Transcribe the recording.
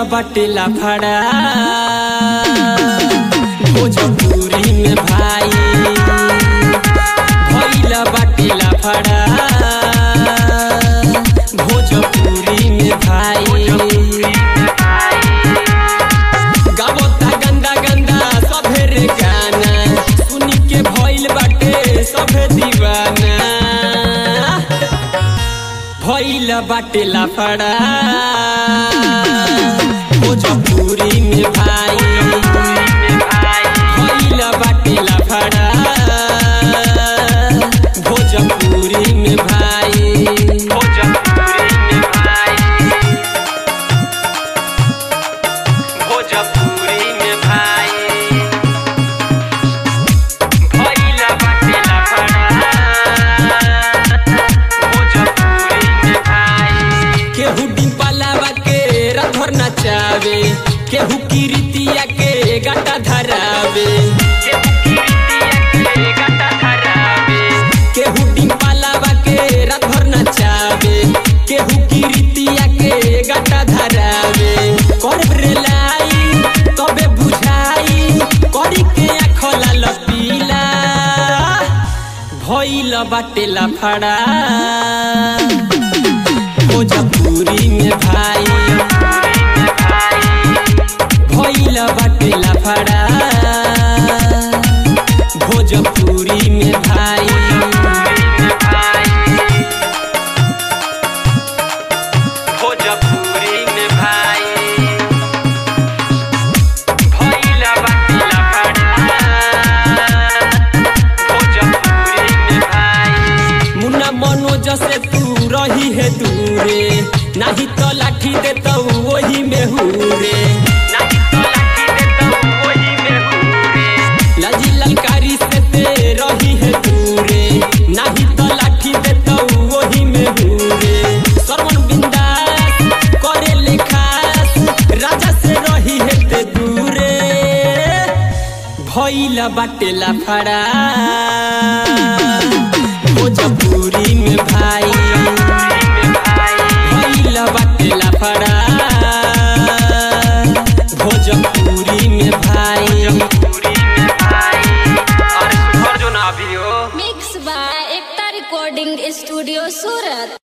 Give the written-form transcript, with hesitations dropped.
बाटे लफड़ा भोजपुरी में भाई भइला बाटे लफड़ा भोजपुरी में भाई गावता गंदा गंदा सभे रे गाना सुनी के भइल बाटे सभे दीवाना भइला बाटे लफड़ा भोजपुरी में भाई भइला बाटे लफड़ा भोजपुरी में भाई भोजपुरी में भाई भोजपुरी में भाई भइला बाटे लफड़ा भोजपुरी में भाई केहू डिम्पलावा के राधर नचावे केहू कीर्तिया के गाटा धरावे केहू डिम्पलावा के राधर नचावे केहू कीर्तिया के गाटा धरावे करब रे लाई तबे बुझाई करी के आँखला लपीला भइल बाटे लफड़ा भोजपुरी में भाई भइला बाटे लफड़ा भोजपुरी में भाई भोजपुरी में भाई भइला बाटे लफड़ा भोजपुरी में भाई मुन्ना मनोज से तू रही है दूरे नहीं तो लाठी देता वही में हुरे लाजी ललकारी से ते रही है दूरे नहीं तो लाठी देता वही में हुरे सरवन बिंदास करे ले खास राजा से रही है ते दूरे भइला बाटे लफड़ा भोजपुरी में भाई भइला बाटे लफड़ा भोजपुरी में भाई mix by Ekta recording studio Surat.